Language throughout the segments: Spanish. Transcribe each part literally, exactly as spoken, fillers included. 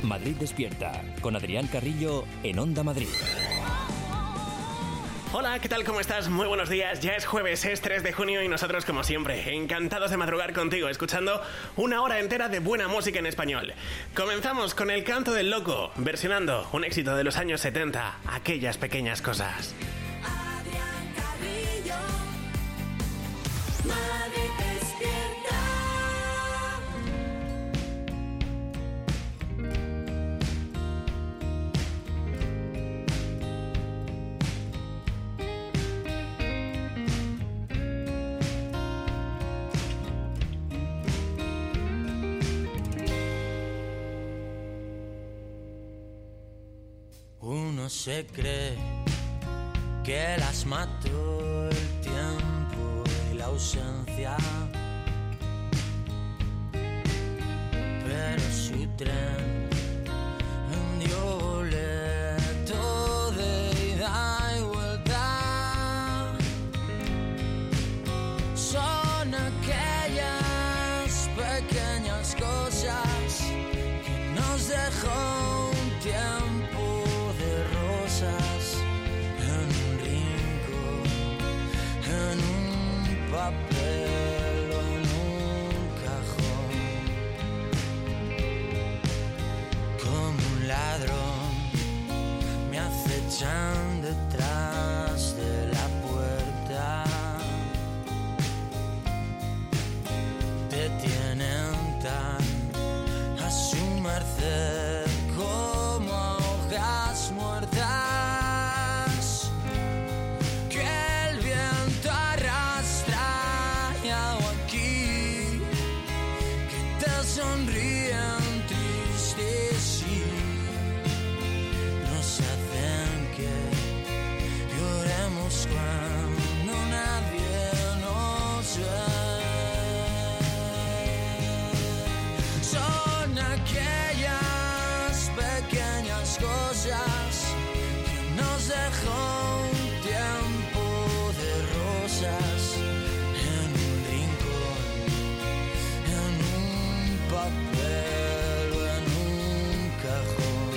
Madrid Despierta, con Adrián Carrillo en Onda Madrid. Hola, ¿qué tal? ¿Cómo estás? Muy buenos días. Ya es jueves, es tres de junio y nosotros, como siempre, encantados de madrugar contigo, escuchando una hora entera de buena música en español. Comenzamos con El Canto del Loco, versionando un éxito de los años setenta, Aquellas Pequeñas Cosas. Adrián Carrillo, Madrid Despierta. Uno se cree que las mató el tiempo y la ausencia, pero su tren dio boleto de ida y vuelta. Son aquellas pequeñas cosas que nos dejó un tiempo de rosas en un rincón, en un papel o en un cajón. Como un ladrón me acechan detrás de la puerta, te tienen tan a su merced como hojas muertas que el viento arrastra. Y hago aquí que te sonríen tristes y nos hacen que lloremos cuando nadie nos ve. Son aquellas pequeñas cosas que nos dejó un tiempo de rosas en un rincón, en un papel o en un cajón.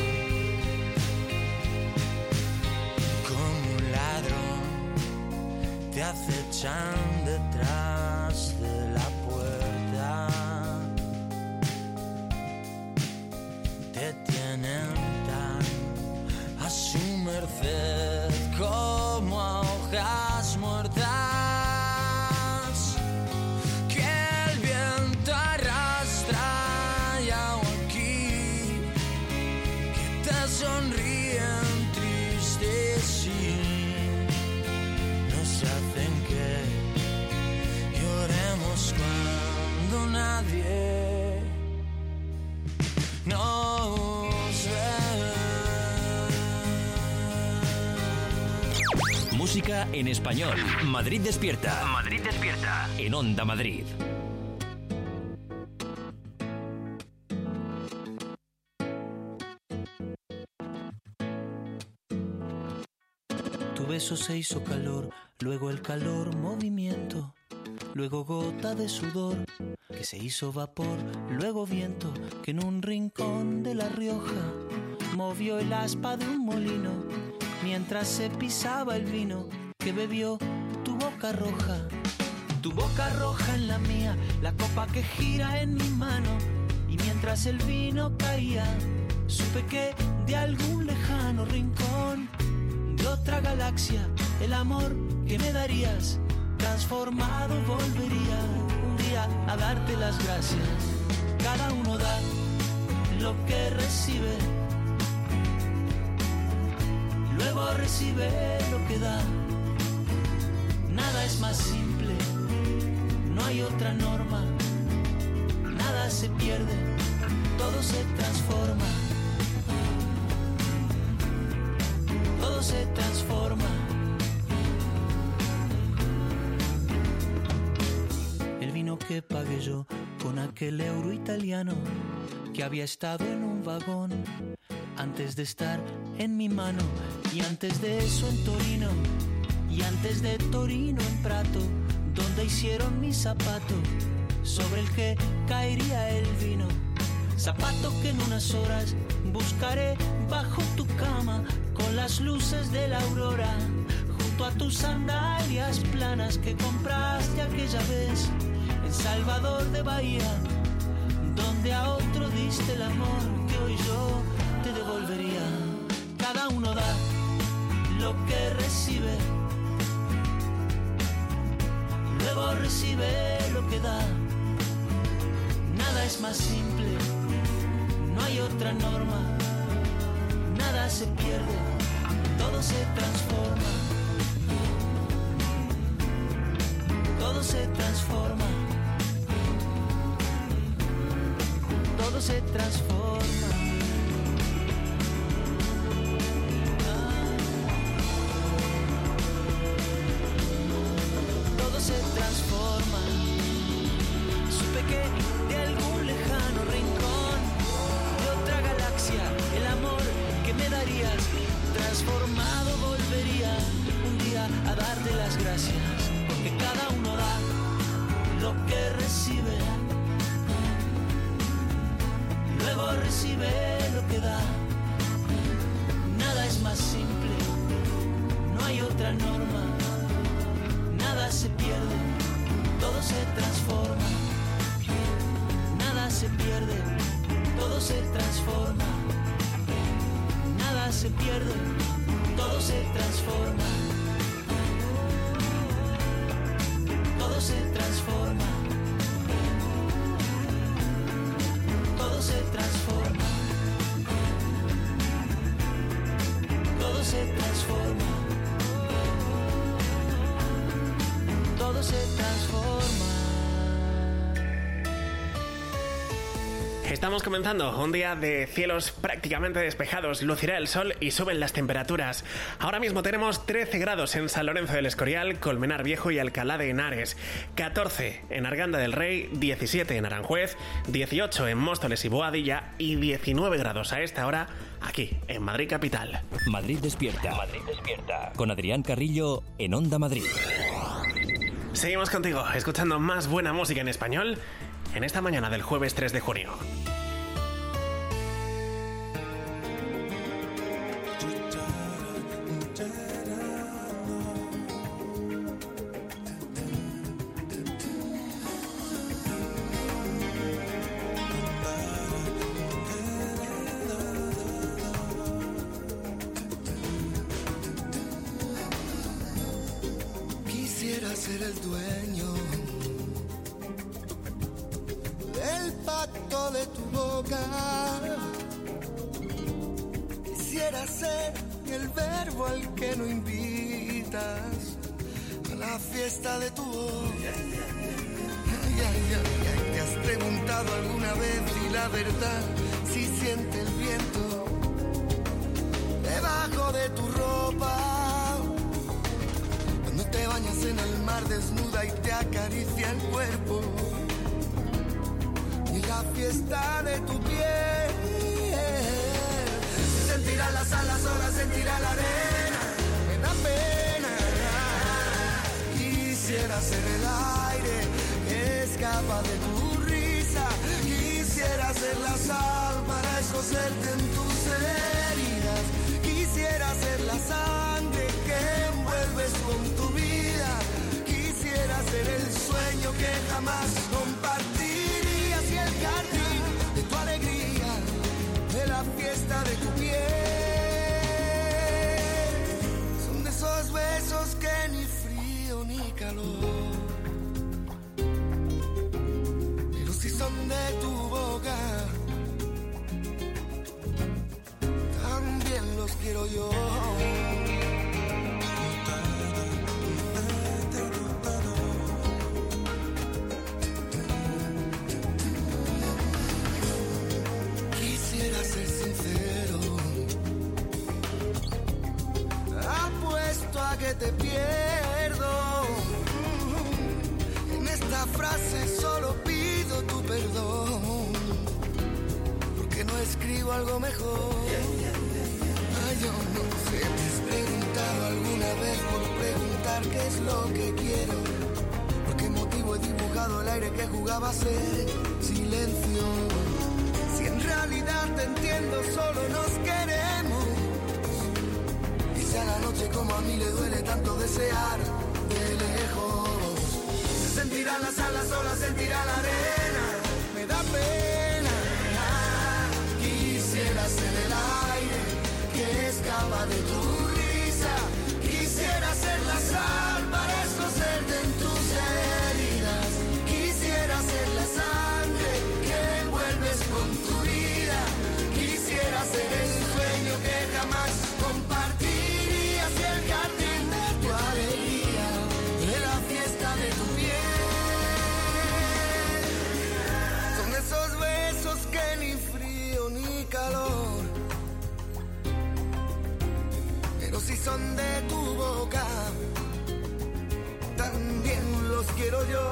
Como un ladrón te acechan detrás de la puerta, te tienen tan a su merced como a hojas muertas que el viento arrastra. Y hago aquí que te sonríen tristes y nos hacen que lloremos cuando nadie nos ve. Música en español. Madrid Despierta. Madrid Despierta. En Onda Madrid. Tu beso se hizo calor, luego el calor movimiento, luego gota de sudor que se hizo vapor, luego viento que en un rincón de La Rioja movió el aspa de un molino mientras se pisaba el vino que bebió tu boca roja. Tu boca roja en la mía, la copa que gira en mi mano, y mientras el vino caía supe que de algún lejano rincón de otra galaxia el amor que me darías transformado volvería un día a darte las gracias. Cada uno da lo que recibe, luego recibe lo que da. Nada es más simple, no hay otra norma. Nada se pierde, todo se transforma. Todo se transforma. El vino que pagué yo con aquel euro italiano que había estado en un vagón antes de estar en mi mano, y antes de eso en Torino, y antes de Torino en Prato, donde hicieron mi zapato sobre el que caería el vino. zapato que en unas horas buscaré bajo tu cama con las luces de la aurora, junto a tus sandalias planas que compraste aquella vez en Salvador de Bahía, donde a otro diste el amor que hoy yo te devolvería. Cada uno da lo que recibe, luego recibe lo que da. Nada es más simple, no hay otra norma. Nada se pierde, todo se transforma. Todo se transforma. Todo se transforma. Todo se transforma. Supe que de algún lejano rincón de otra galaxia el amor que me darías transformado volvería un día a darte las gracias, porque cada uno da lo que recibe, luego recibe lo que da. Nada es más simple, no hay otra norma. Nada se pierde, todo se transforma. Nada se pierde, todo se transforma. Nada se pierde, todo se transforma. Todo se transforma. Todo se transforma. Todo se transforma. Todo se transforma. Estamos comenzando un día de cielos prácticamente despejados, lucirá el sol y suben las temperaturas. Ahora mismo tenemos trece grados en San Lorenzo del Escorial, Colmenar Viejo y Alcalá de Henares, catorce en Arganda del Rey, diecisiete en Aranjuez, dieciocho en Móstoles y Boadilla y diecinueve grados a esta hora aquí en Madrid capital. Madrid despierta. Madrid despierta. Con Adrián Carrillo en Onda Madrid. Seguimos contigo, escuchando más buena música en español en esta mañana del jueves tres de junio. Quisiera ser el dueño del pacto de tu boca. Quisiera ser el verbo al que no invitas a la fiesta de tu voz. Ay, ay, ay, ay, ¿te has preguntado alguna vez si la verdad si siente el viento debajo de tu ropa? Cuando te bañas en el mar desnuda y te acaricia el cuerpo. Y la fiesta de tu piel. Sentirás las alas, ahora sentirá la arena. Me da pena. Quisiera ser el aire que escapa de tu risa. Quisiera ser la sal para escocerte en tus heridas. Quisiera ser la sangre que envuelves con tu vida. Quisiera ser el sueño que jamás compartirías y el jardín de tu alegría, de la fiesta de tu piel. Son de esos besos que ni frío ni calor, pero si son de tu boca, también los quiero yo. Quisiera ser sincero, apuesto a que te pierdo. En esta frase solo pido tu perdón, porque no escribo algo mejor. Ay, yo no sé, ¿te has preguntado alguna vez por preguntar qué es lo que quiero? ¿Por qué motivo he dibujado el aire que jugaba a ser silencio? Si en a mí le duele tanto desear de lejos. Se sentirán las alas solas, sentirá la arena. Me da pena. Quisiera ser el aire que escapa de tu risa. Quisiera ser la sal para escocerte en tus heridas. Quisiera ser la sangre que envuelves con tu vida. Quisiera ser el sueño que jamás compartirías y el jardín de tu alegría, de la fiesta de tu piel. Son esos besos que ni frío ni calor, pero si son de tu boca, también los quiero yo.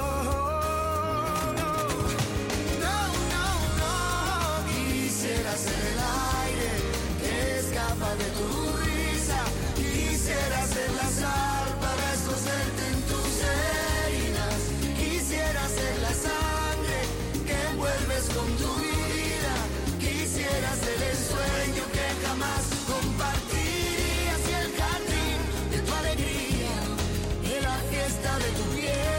No, no, no. Quisiera ser el aire que escapa de tu risa. Quisiera ser la sal para escocerte en tus heridas. Quisiera ser la sangre que envuelves con tu vida. Quisiera ser el sueño que jamás compartirías y el jardín de tu alegría, de la fiesta de tu piel.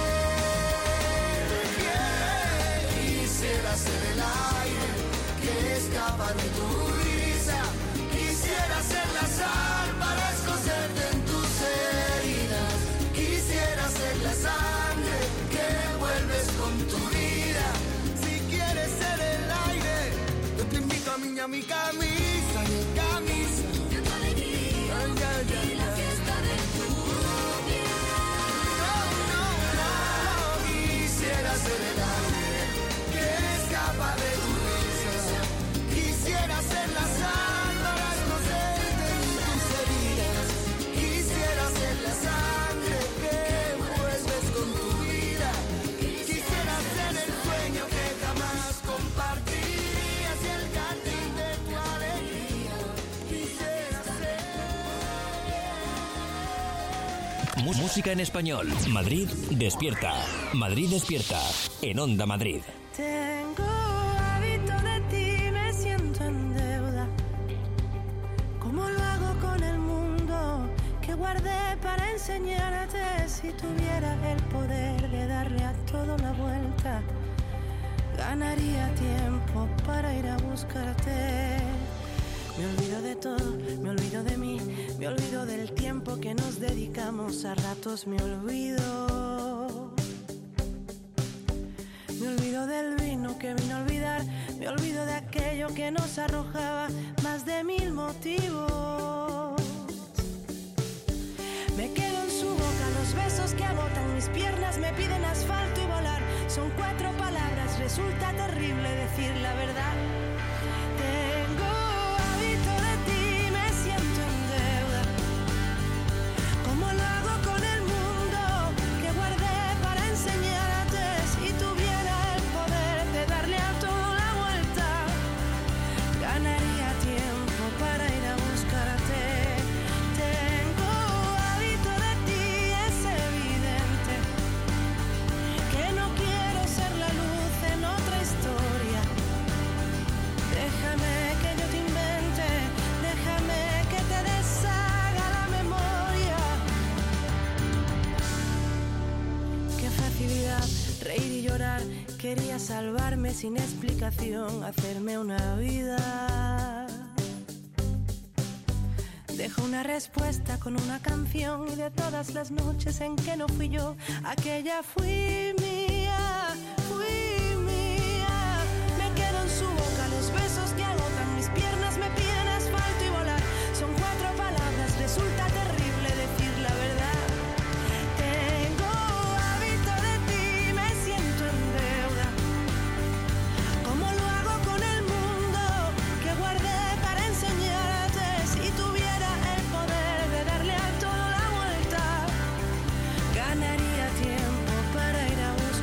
Quisiera ser el aire que escapa de tu risa. Quisiera ser la sal para escocerte en tus heridas. Quisiera ser la sangre que envuelves con tu vida. Si quieres ser el aire, yo te invito a mí a mi camisa, mi camisa de tu alegría, ay, ay, ay, y la fiesta de tu piel. No, no, no. Quisiera ser el aire que escapa de tu risa. Quisiera ser la sal para escocerte en tus heridas. Quisiera ser la sangre que envuelves con tu vida. Quisiera ser el sueño que jamás compartirías y el jardín de tu alegría. Quisiera ser. Música en español. Madrid despierta. Madrid despierta. En Onda Madrid. Tengo hábito de ti, me siento en deuda. ¿Cómo lo hago con el mundo que guardé para enseñarte? Si tuviera el poder de darle a todo una vuelta, ganaría tiempo para ir a buscarte. Me olvido de todo, me olvido de mí, me olvido del tiempo que nos dedicamos, a ratos me olvido. Me olvido del vino que vino a olvidar, me olvido de aquello que nos arrojaba más de mil motivos. Me quedo en su boca, los besos que agotan mis piernas me piden asfalto y volar. Son cuatro palabras, resulta terrible decir la verdad. Tengo hábito de ti, me siento en deuda. ¿Cómo lo hago con el mundo que guardé para enseñarte? Si tuviera el poder de darle a todo la vuelta, ganaría tiempo para ir a buscarte. Tengo hábito de ti, es evidente que no quiero ser la luz en otra historia. Déjame que yo te invente, déjame que te deshaga la memoria. Qué facilidad, reír y llorar. Quería salvarme sin explicación, hacerme una vida. Dejo una respuesta con una canción y de todas las noches en que no fui yo, aquella fui mía, fui mía. Me quedo en su boca, los besos que agotan mis piernas me piden asfalto y volar. Son cuatro palabras, resulta terrible decir la verdad. Tengo hábito de ti, me siento en deuda. ¿Cómo lo hago con el mundo que guardé para enseñarte? Si tuviera el poder de darle a todo la vuelta, ganaría tiempo para ir a buscarte.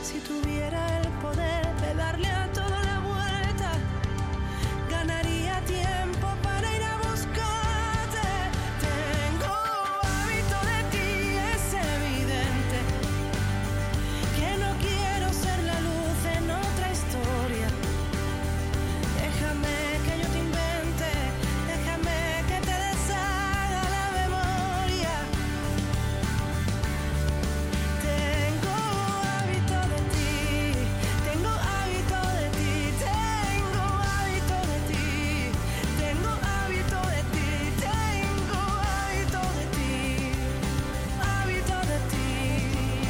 Si tuviera el poder de darle a todo la vuelta, ganaría tiempo para ir a buscarte. Tengo hábito de ti, es evidente que no quiero ser la luz en otra historia. Déjame que yo te invente, déjame que te deshaga la memoria. Tengo hábito de ti, tengo hábito de ti, tengo hábito de ti, tengo hábito de ti, tengo hábito de ti, hábito de ti.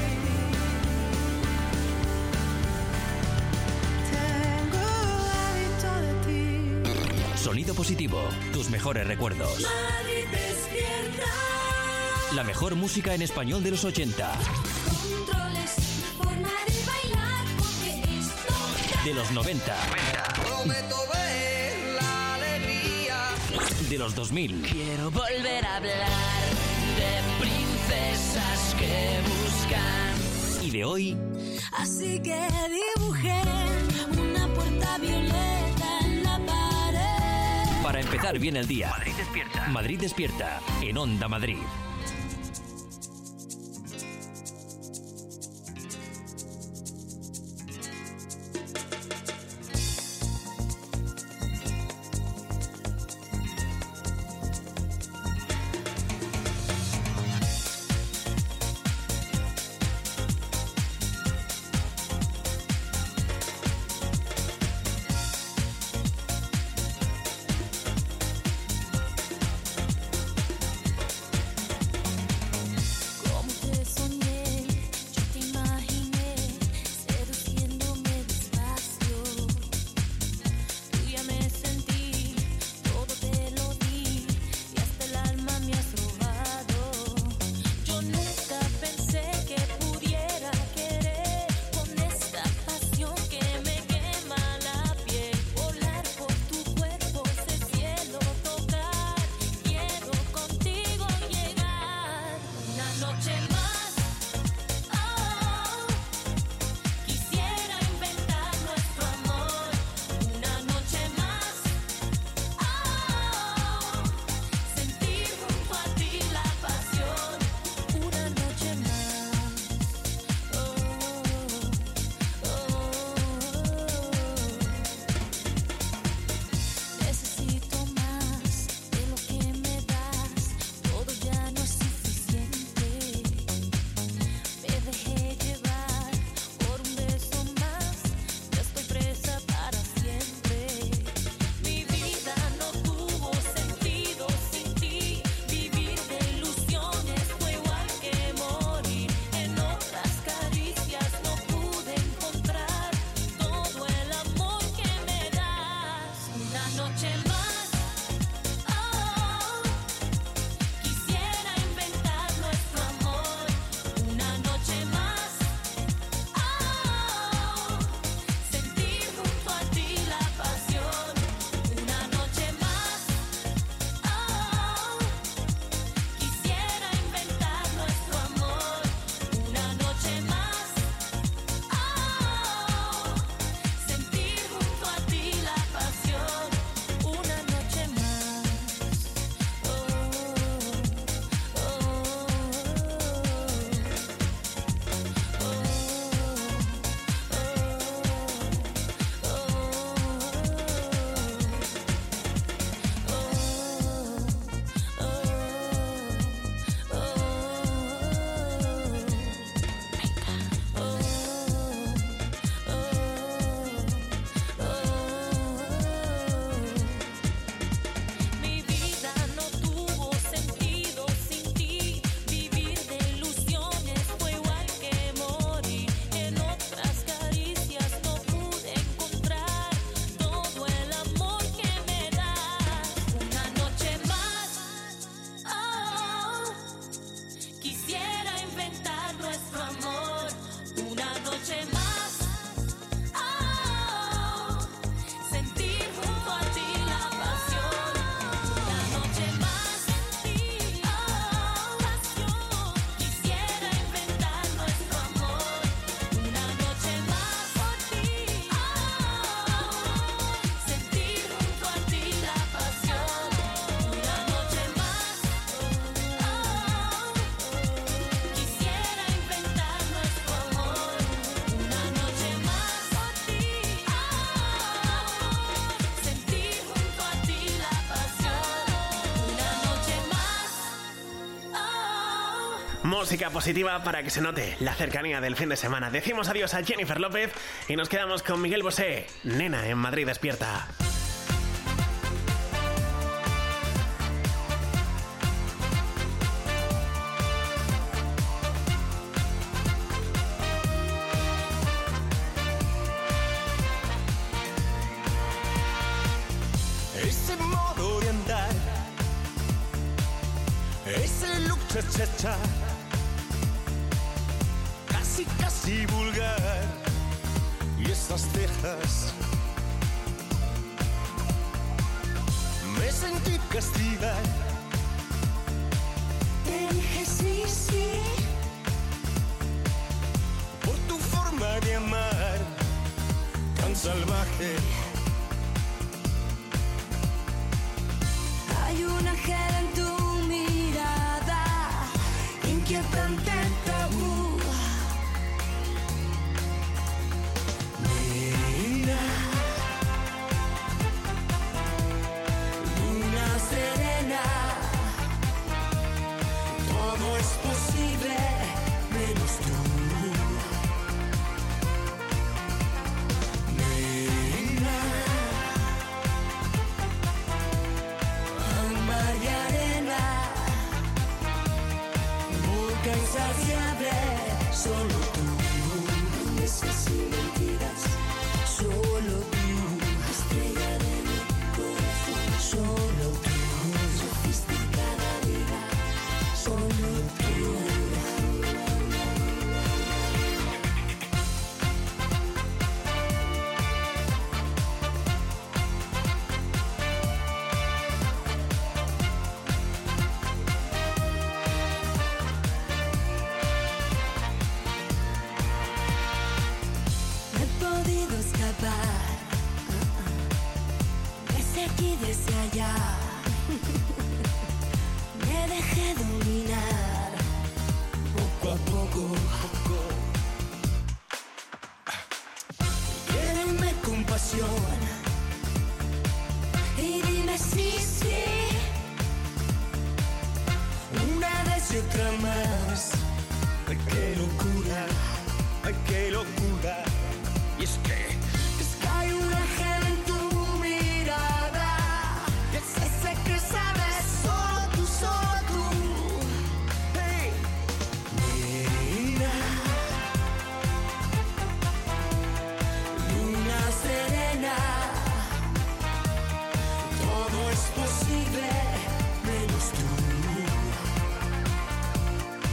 Tengo hábito de ti. Sonido positivo, tus mejores recuerdos. Madrid despierta. La mejor música en español de los ochenta, Controles, forma de bailar, porque esto de los noventa, Prometo ver la alegría. de los dos mil Quiero volver a hablar de princesas que buscan. y de hoy. Así que dibujé una puerta violeta en la pared. Para empezar bien el día. Madrid despierta. Madrid despierta en Onda Madrid. música positiva para que se note la cercanía del fin de semana. Decimos adiós a Jennifer López y nos quedamos con Miguel Bosé, Nena en Madrid Despierta. Ese modo de andar, ese look cha-cha-cha, casi casi vulgar, y esas cejas. Me sentí castigar. Te dije sí, sí. Por tu forma de amar, tan salvaje. Hay un ángel en tu mirada, inquietante tabú. Nena, Luna serena, todo es posible, menos tú. nena, Mar y arena, boca insaciable, solo tú. Promesas y mentiras, solo tú. Estrella de mi corazón, solo tú. Sofisticada vida, solo tú. No he podido escapar, desde aquí, desde allá. Me dejé dominar, poco a poco. Quédenme compasión. Y dime sí, sí. Una vez y otra más. Ay, qué locura, ay, qué locura. Y es que, Es que hay un ángel en tu mirada, ese que sabes, solo tú, solo tú. hey, nena, Luna serena, todo es posible, menos tú.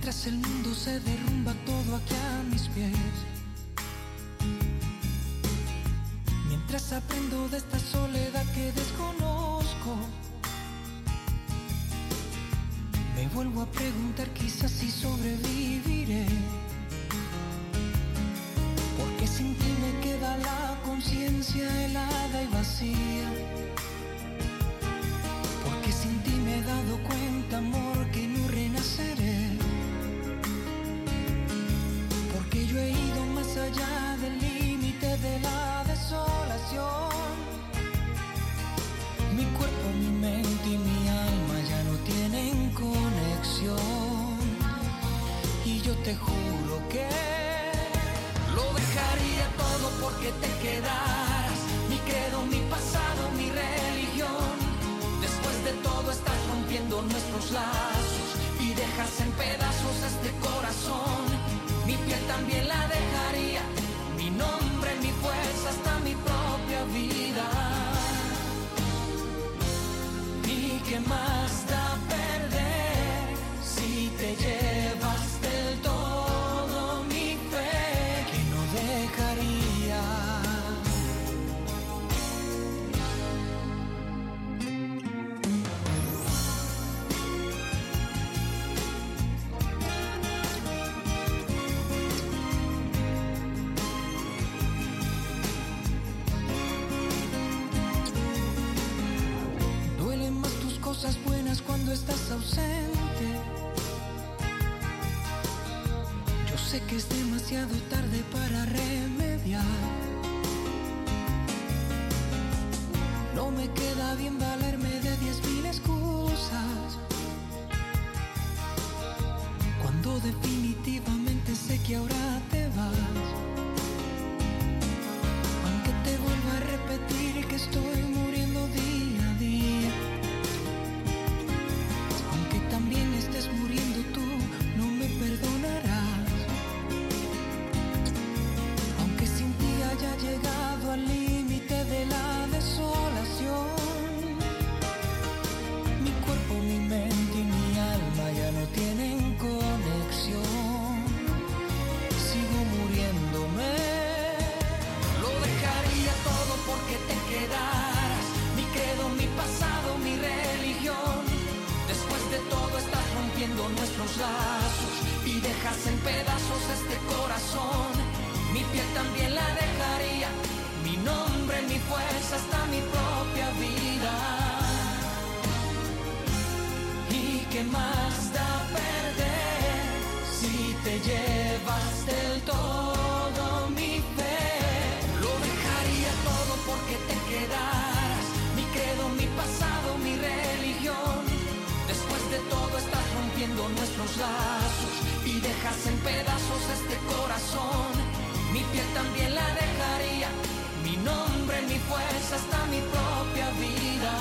Mientras el mundo se derrumba todo aquí a mis pies, mientras aprendo de esta soledad que desconozco, me vuelvo a preguntar quizás si sobreviviré, porque sin ti me queda la conciencia helada y vacía, porque sin ti me he dado cuenta, amor, que no renaceré, porque yo he ido más allá del límite de la desolación. Mi cuerpo, mi mente y mi alma ya no tienen conexión, y yo te juro que lo dejaría todo porque te quedaras, mi credo, mi pasado, mi religión. Después de todo estás rompiendo nuestros lazos y dejas en pedazos este corazón. Mi piel también la dejaría, mi nombre, mi fuerza, hasta mi propia vida. ¿Y qué más da perder si te llevas del todo mi fe, que no dejaría? Cosas buenas cuando estás ausente. Yo sé que es demasiado tarde para remediar. No me queda bien valerme de diez mil excusas, cuando definitivamente sé que ahora te vas. Aunque te vuelva a repetir que estoy muriendo día a día, también estés muriendo tú, no me perdonarás. Aunque sin ti haya llegado al límite de la desolación, mi cuerpo, mi mente y mi alma ya no tienen conexión. Sigo muriéndome. Lo dejaría todo porque te quedaras, mi credo, mi pasado, mi religión. Después de todo estás rompiendo nuestros lazos y dejas en pedazos este corazón. Mi piel también la dejaría, mi nombre, mi fuerza, hasta mi propia vida. ¿Y qué más da perder si te llevas del todo mi fe? Lo dejaría todo porque te quedaras, mi credo, mi pasado, mi religión. Después de todo estás rompiendo nuestros lazos y dejas en pedazos este corazón. Mi piel también la dejaría, mi nombre, mi fuerza, hasta mi propia vida.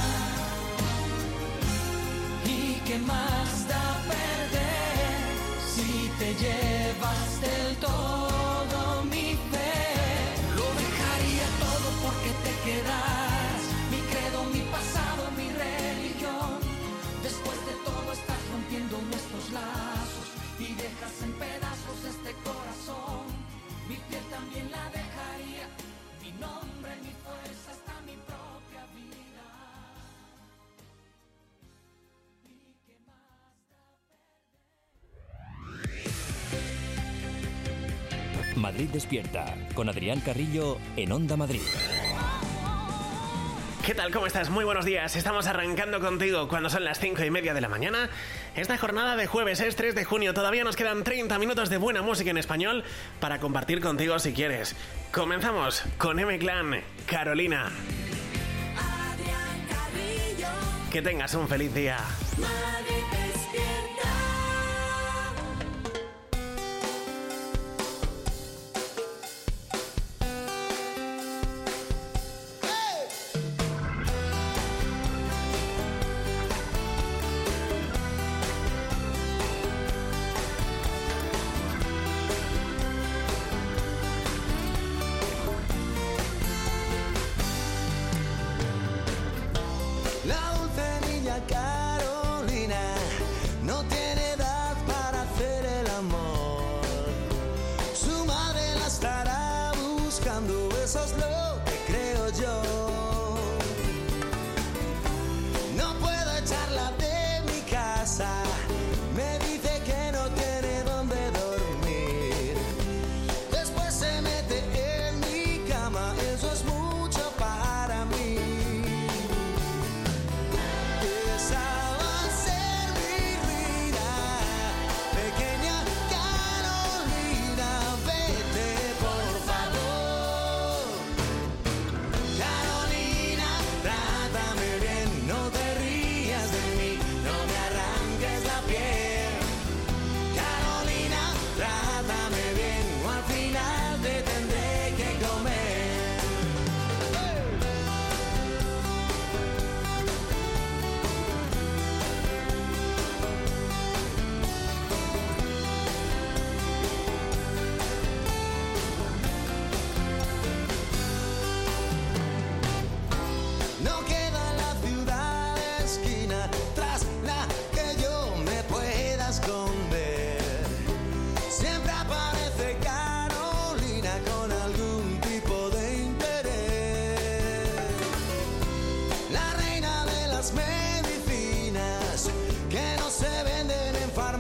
¿Y qué más da perder si te llevas del todo mi fe? Lo dejaría todo porque te quedaras, mi credo, mi pasado, mi religión. Después de todo estás rompiendo nuestros lazos y dejas en pedazos este corazón. Mi piel también la dejaría, mi nombre, mi fuerza, hasta mi propia vida. ¿Y qué más da perder? Madrid Despierta, con Adrián Carrillo en Onda Madrid. ¿Qué tal? ¿Cómo estás? Muy buenos días. Estamos arrancando contigo cuando son las cinco y media de la mañana. Esta jornada de jueves es tres de junio. Todavía nos quedan treinta minutos de buena música en español para compartir contigo si quieres. Comenzamos con M-Clan, Carolina. Adrián Carrillo. Que tengas un feliz día. Madrid despierta. La dulce niña Carolina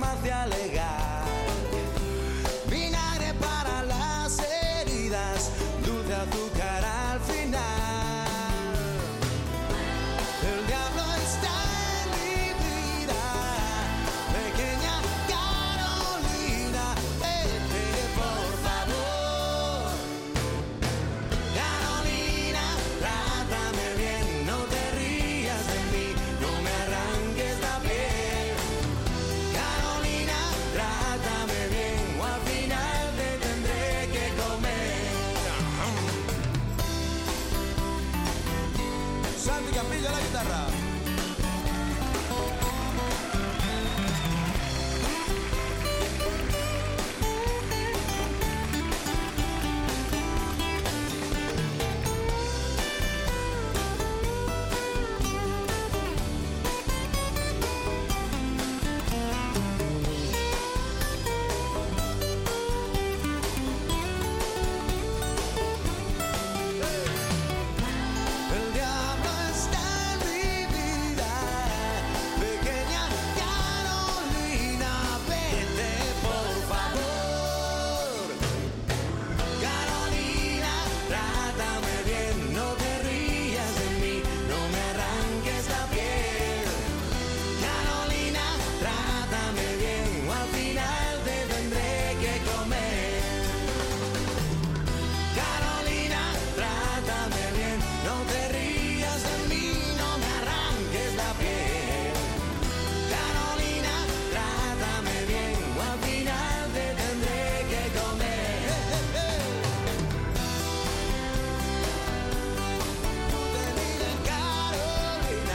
farmacia legal. Vinagre para las heridas, dulce azúcar al final. El diablo está en mi vida, pequeña Carolina, vete por favor. Carolina, trátame bien, no te rías de mí, no me arranques la piel. Carolina, trátame bien, o al final te tendré que comer. Santi Campillo a la guitarra. El diablo está en mi vida, pequeña Carolina, vete por favor. Carolina, trátame bien, no te rías de mí, no me arranques la piel. Carolina, trátame bien, o al final te tendré que comer. Carolina, trátame bien, no te rías de mí, no me arranques la piel. Carolina, trátame bien, o al final te tendré que comer. Tú te miras, Carolina.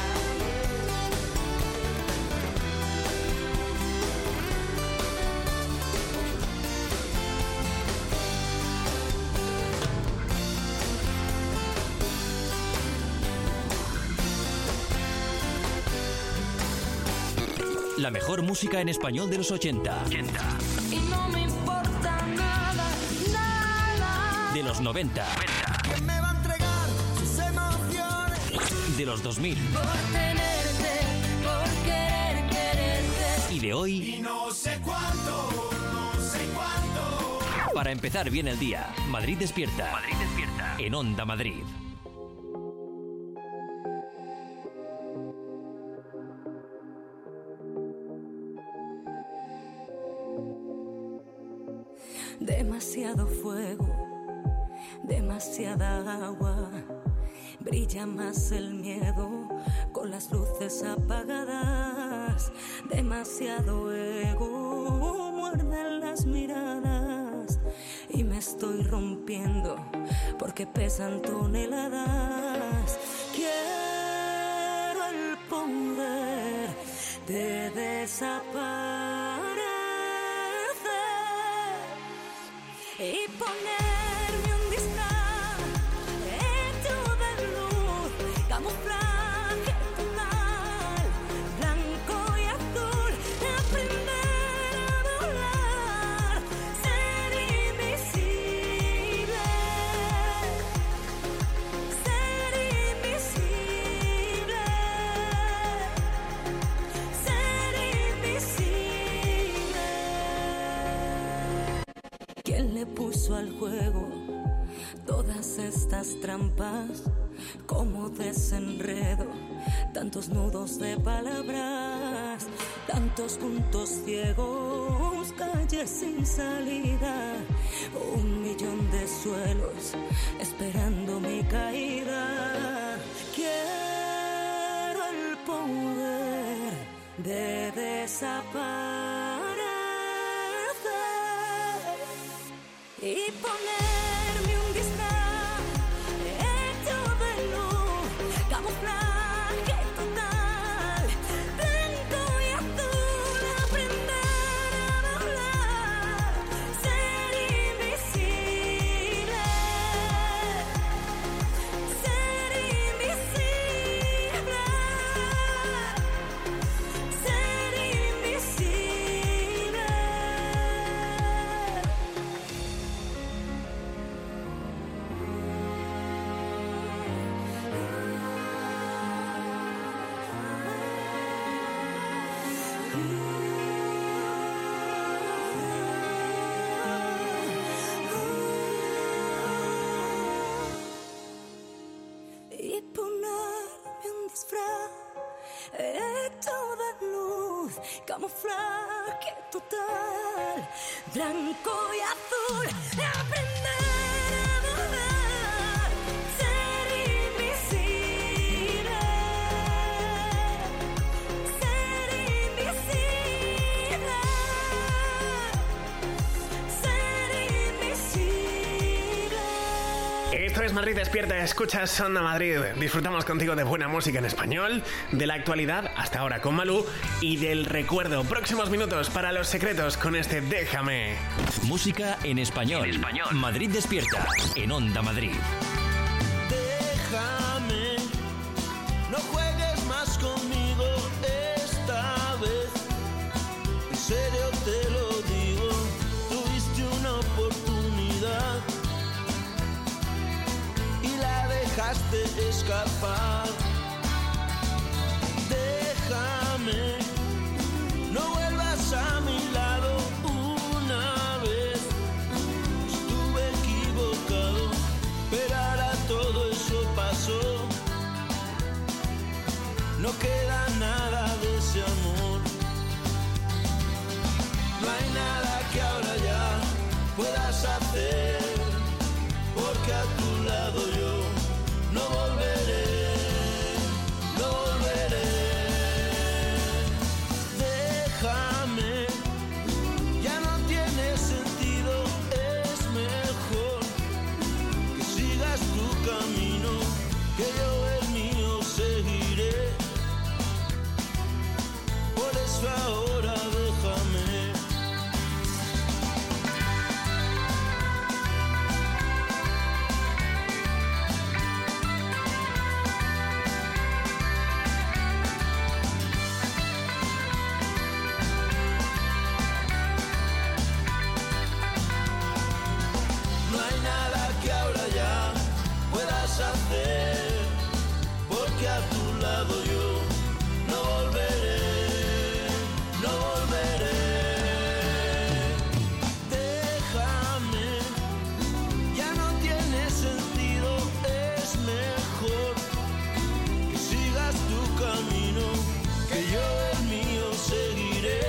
La mejor música en español de los ochenta. Y no me importa nada, nada. De los noventa. ¿Quién me va a entregar sus emociones? De los dos mil. Por tenerte, por querer quererte. Y de hoy. No sé cuánto, no sé cuánto. Para empezar bien el día. Madrid despierta. Madrid despierta. En Onda Madrid. Demasiado fuego, demasiada agua, brilla más el miedo con las luces apagadas. Demasiado ego, muerden las miradas y me estoy rompiendo porque pesan toneladas. Quiero el poder de desaparecer y ponerme un disfraz hecho de luz, camuflaje total, blanco y azul, aprender a volar, ser invisible, ser invisible, ser invisible. ¿Quién le puso al juego todas estas trampas? Como desenredo, tantos nudos de palabras, tantos puntos ciegos, calles sin salida, un millón de suelos esperando mi caída. Quiero el poder de desaparecer y ponerme un disfraz hecho de luz, camuflaje total, blanco y azul, aprender a volar, ser invisible, ser invisible, ser invisible. camuflaje total, blanco y azul. Aprender a volar, ser invisible, ser invisible, ser invisible. Esto es Madrid Despierta, escuchas Onda Madrid. Disfrutamos contigo de buena música en español, de la actualidad hasta ahora con Malú y del recuerdo. Próximos minutos para los secretos con este Déjame. Música en español. En español. Madrid Despierta, en Onda Madrid. Déjame, no juegues más conmigo esta vez. En serio te lo digo, tuviste una oportunidad y la dejaste escapar. Déjame, no vuelvas a mi lado una vez. Estuve equivocado, pero ahora todo eso pasó. No queda nada de ese amor. No hay nada que ahora ya puedas hacer, porque a tu lado yo no volveré, no volveré. Déjame, ya no tiene sentido, es mejor que sigas tu camino, que yo el mío seguiré. Por eso ahora déjame. No hay nada que ahora ya puedas hacer, porque a tu lado yo no volveré, no volveré. Déjame, ya no tiene sentido, es mejor que sigas tu camino, que yo el mío seguiré.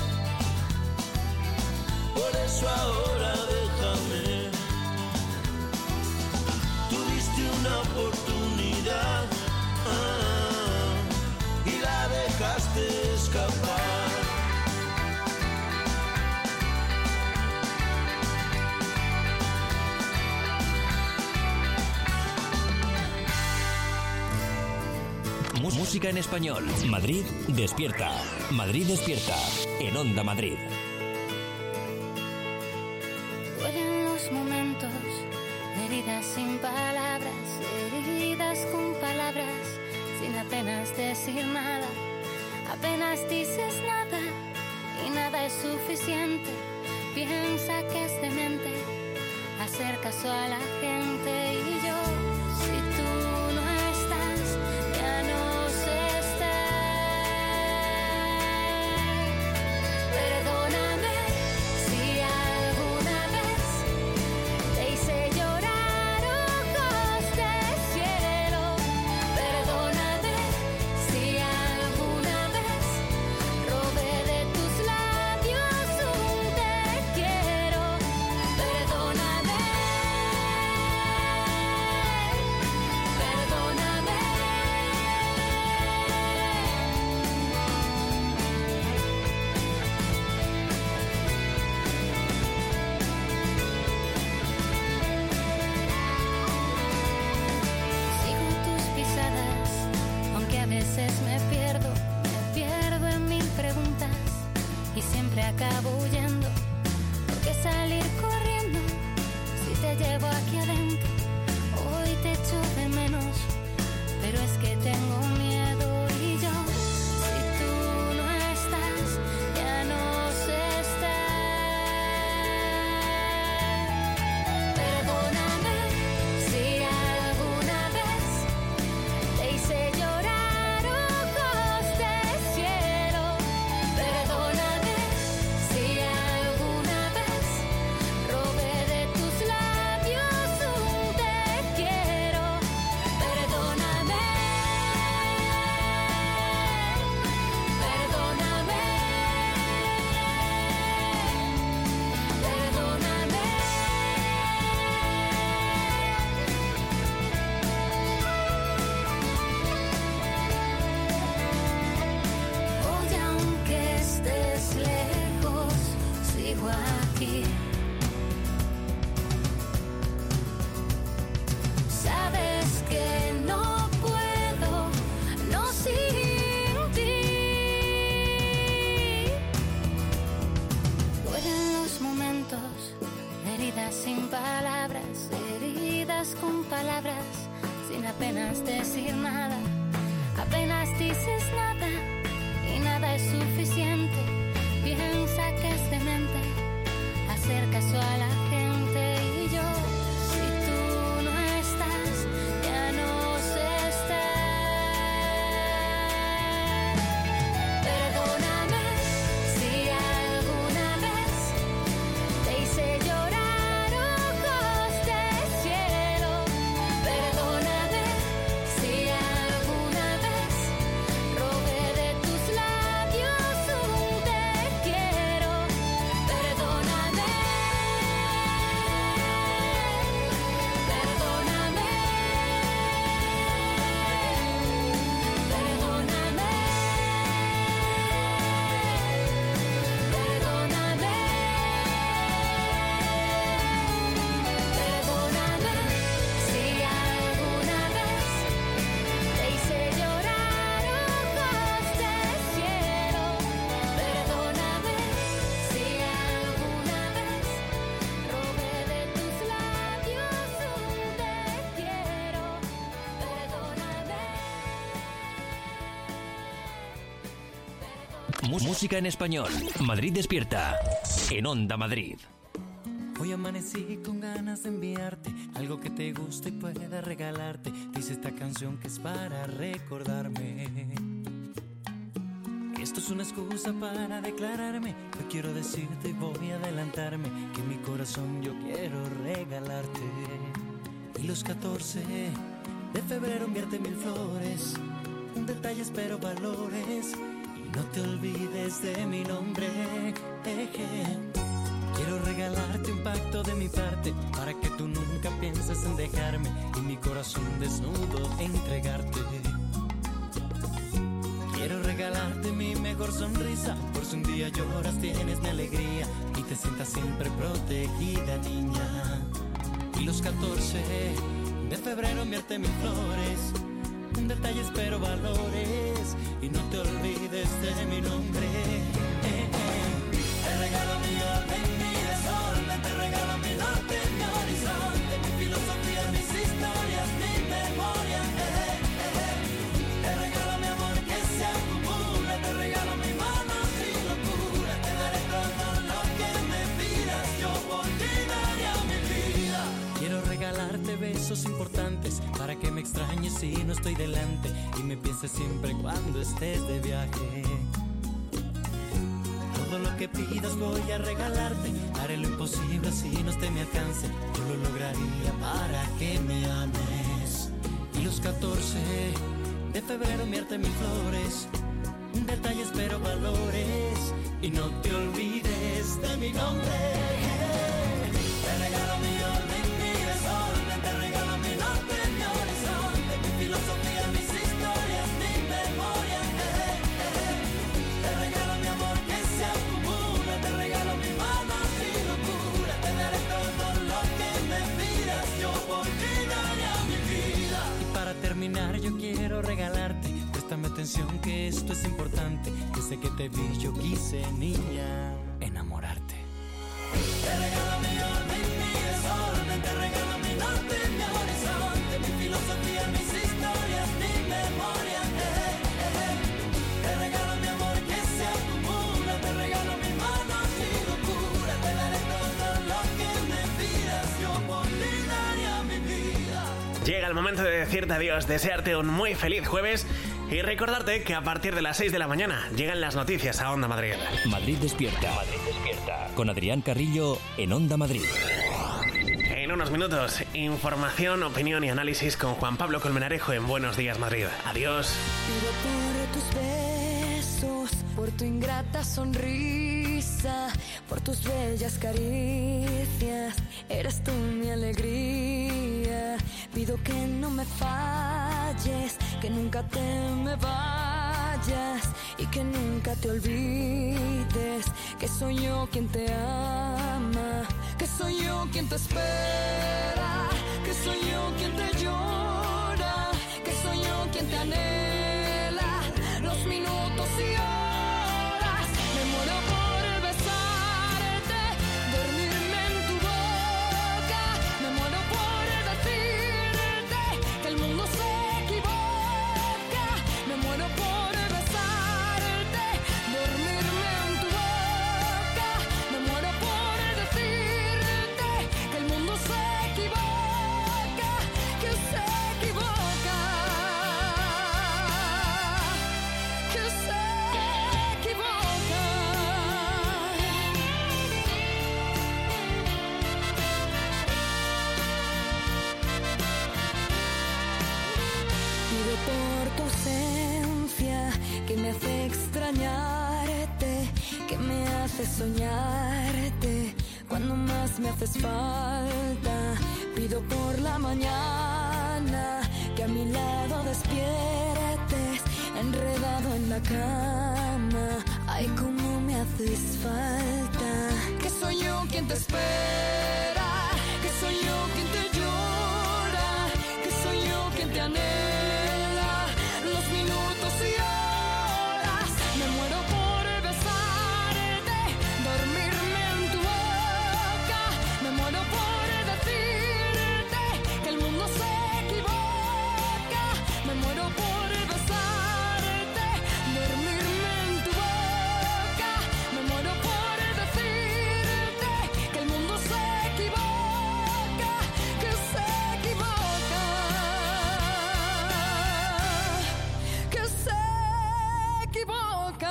Por eso ahora déjame. Tuviste una oportunidad, ah, y la dejaste escapar. Mú- Música en español. Madrid Despierta. Madrid Despierta, en Onda Madrid. Duelen los momentos de heridas sin palabras, heridas con palabras, sin apenas decir nada. Apenas dices nada y nada es suficiente. Piensa que es demente hacer caso a la gente. Y yo, si tú no estás, ya no sé estar. Perdóname si alguna vez te hice llorar ojos de cielo. Perdóname si alguna vez robé de tus labios un te quiero. Perdóname, perdóname. tengo aquí. Sabes que no puedo, no sin ti. Duelen los momentos de heridas sin palabras, heridas con palabras, sin apenas decir nada. Apenas dices nada y nada es suficiente. Piensa que es demente hacer caso a la gente y yo. Música en español. Madrid despierta. En Onda Madrid. Hoy amanecí con ganas de enviarte algo que te guste y pueda regalarte. Dice esta canción que es para recordarme. Esto es una excusa para declararme. Yo quiero decirte y voy a adelantarme que en mi corazón yo quiero regalarte. Y los catorce de febrero enviarte mil flores, detalles pero valores. No te olvides de mi nombre. Eje. Quiero regalarte un pacto de mi parte para que tú nunca pienses en dejarme y mi corazón desnudo entregarte. Quiero regalarte mi mejor sonrisa, por si un día lloras tienes mi alegría y te sientas siempre protegida, niña. Y los catorce de febrero enviarte mil flores, detalles pero valores, y no te olvides de mi nombre. Eh, eh. Te regalo mi orden, mi desorden, te regalo mi norte, mi horizonte, mi filosofía, mis historias, mi memoria. Eh, eh, eh. Te regalo mi amor que se acumula, te regalo mi mano sin locura, te daré todo lo que me pidas, yo por ti daría mi vida. Quiero regalarte besos importantes para que me extrañes si no estoy delante y me pienses siempre cuando estés de viaje. Todo lo que pidas voy a regalarte, haré lo imposible si no esté a mi alcance, yo lo lograría para que me ames. Y los catorce de febrero enviarte mil flores, detalles pero valores, y no te olvides de mi nombre. Te regalo mi orden, mi desorden, te regalo mi norte, mi horizonte, mi filosofía, mis historias, mi memoria. Eh, eh, eh. Te regalo mi amor que se acumula, te regalo mi mano sin locura, te daré todo lo que me pidas, yo por ti daría mi vida. Y para terminar yo quiero regalarte, préstame atención que esto es importante, desde que te vi yo quise, niña, enamorarte. Te regalo mi orden, mi desorden, te regalo mi norte, mi horizonte, mi filosofía, mis historias, mi memoria. Eh, eh, eh. Te regalo mi amor que se acumula, te regalo mi mano sin locura, te daré todo lo que me pidas, yo por ti daría mi vida. Llega el momento de decirte adiós, desearte un muy feliz jueves y recordarte que a partir de las seis de la mañana llegan las noticias a Onda Madrid. Madrid despierta. Madrid despierta. Con Adrián Carrillo en Onda Madrid. En unos minutos, información, opinión y análisis con Juan Pablo Colmenarejo en Buenos Días Madrid. Adiós. Pido por tus besos, por tu ingrata sonrisa, por tus bellas caricias, eres tú mi alegría. Pido que no me falles, que nunca te me vayas. vayas y que nunca te olvides que soy yo quien te ama, que soy yo quien te espera, que soy yo quien te llora, que soy yo quien te anhela los minutos y horas. Me muero por besarte, dormirme en tu boca, me muero por decirte que el mundo se equivoca, me muero por besarte, dormirme en tu boca, me muero por decirte que el mundo se equivoca, que se equivoca, que se equivoca. Pido por tu ausencia que me hace extrañarte, que me hace soñarte cuando más me haces falta. Pido por la mañana que a mi lado despiertes, enredado en la cama. Ay, cómo me haces falta. Que soy yo quien te espera, que soy yo quien te llora, que soy yo quien te anhela los minutos y horas. Me muero por besarte, dormirme en tu boca, me muero por decirte que el mundo se equivoca, me muero por besarte, dormirme en tu boca, me muero por decirte que el mundo se equivoca, que se equivoca, que se equivoca.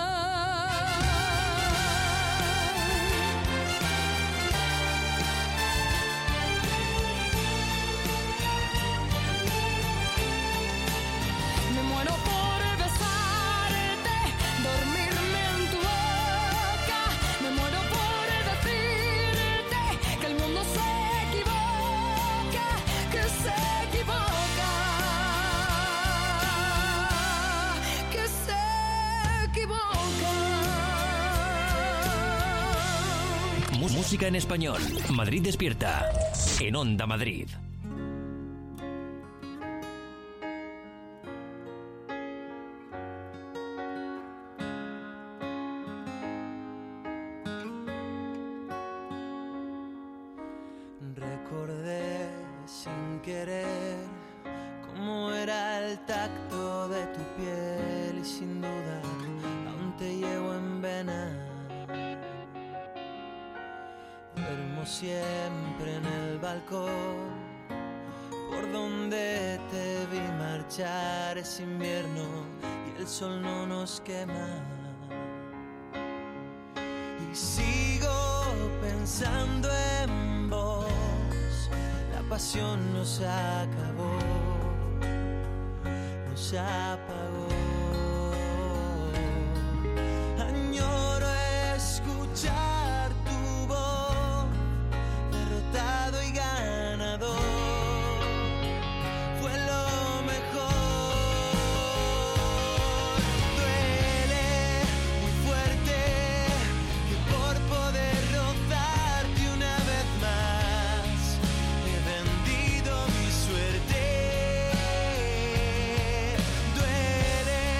Me muero por besarte, dormirme en tu boca, me muero por decirte que el mundo se equivoca, que se equivoca, que se equivoca. Mu- Música en español. Madrid despierta. En Onda Madrid. Recordé sin querer cómo era el tacto de tu piel y sin duda aún te llevo en vena. Duermo siempre en el balcón por donde te vi marchar. Es invierno y el sol no nos quema. Y sigo pensando en vos. La pasión nos acabó, nos apagó. Añoro escuchar tu voz, derrotado y ganador. Fue lo mejor. Duele muy fuerte que por poder rozarte una vez más he vendido mi suerte. Duele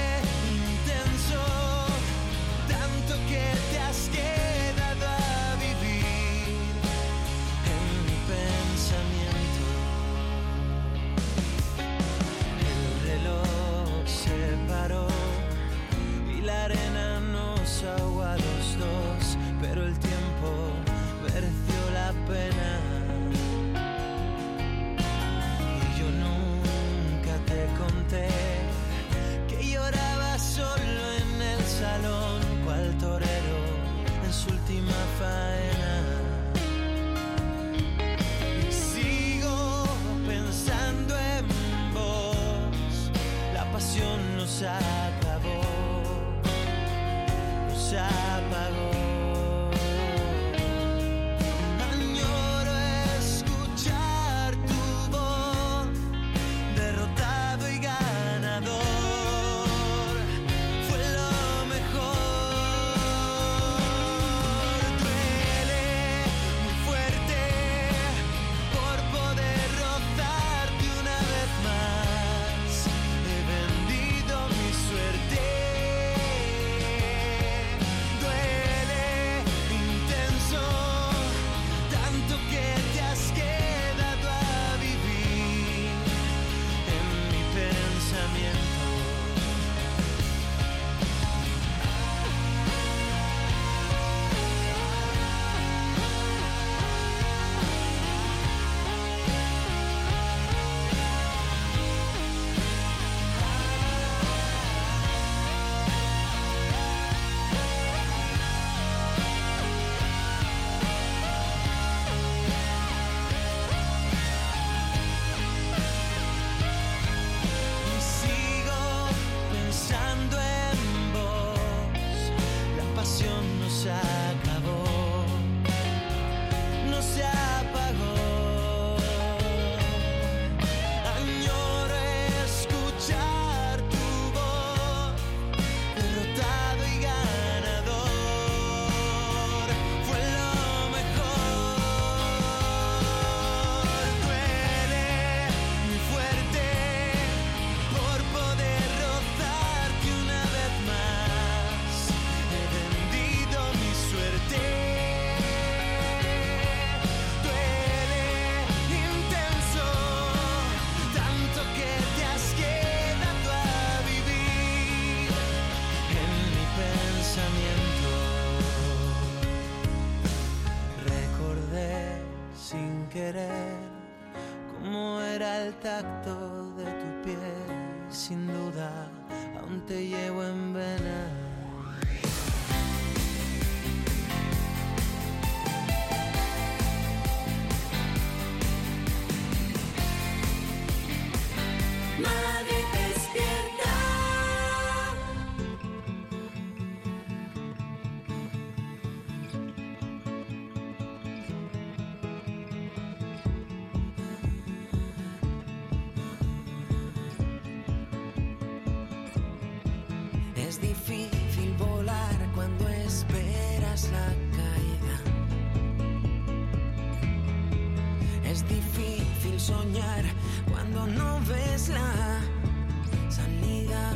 querer, como era el tacto de tu piel, sin duda aún te llevo en vena. Madrid despierta. Es difícil volar cuando esperas la caída. Es difícil soñar cuando no ves la salida.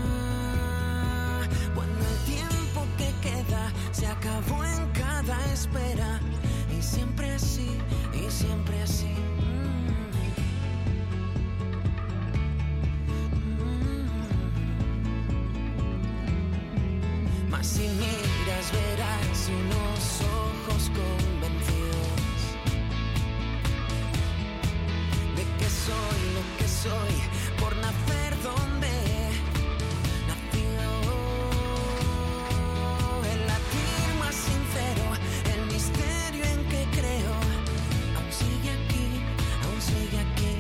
Cuando el tiempo que queda se acabó en cada espera. Y siempre así, y siempre así. Mas si miras verás unos ojos convencidos de que soy lo que soy por nacer donde he nacido. El latir más sincero, el misterio en que creo, aún sigue aquí, aún sigue aquí.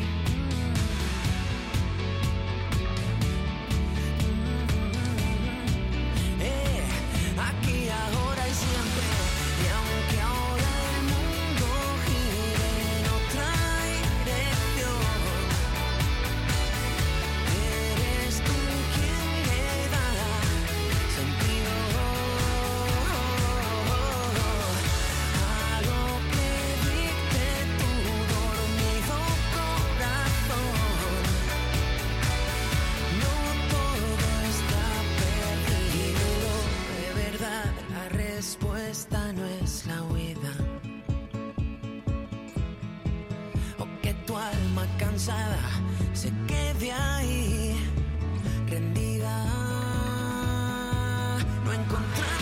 Aquí, ahora y siempre, y aunque ahora el mundo gire en otra dirección, eres tú quien le da sentido a lo que dicte tu dormido corazón. No todo está perdido. De verdad, la respuesta no es la huida, o que tu alma cansada se quede ahí rendida. No encontrar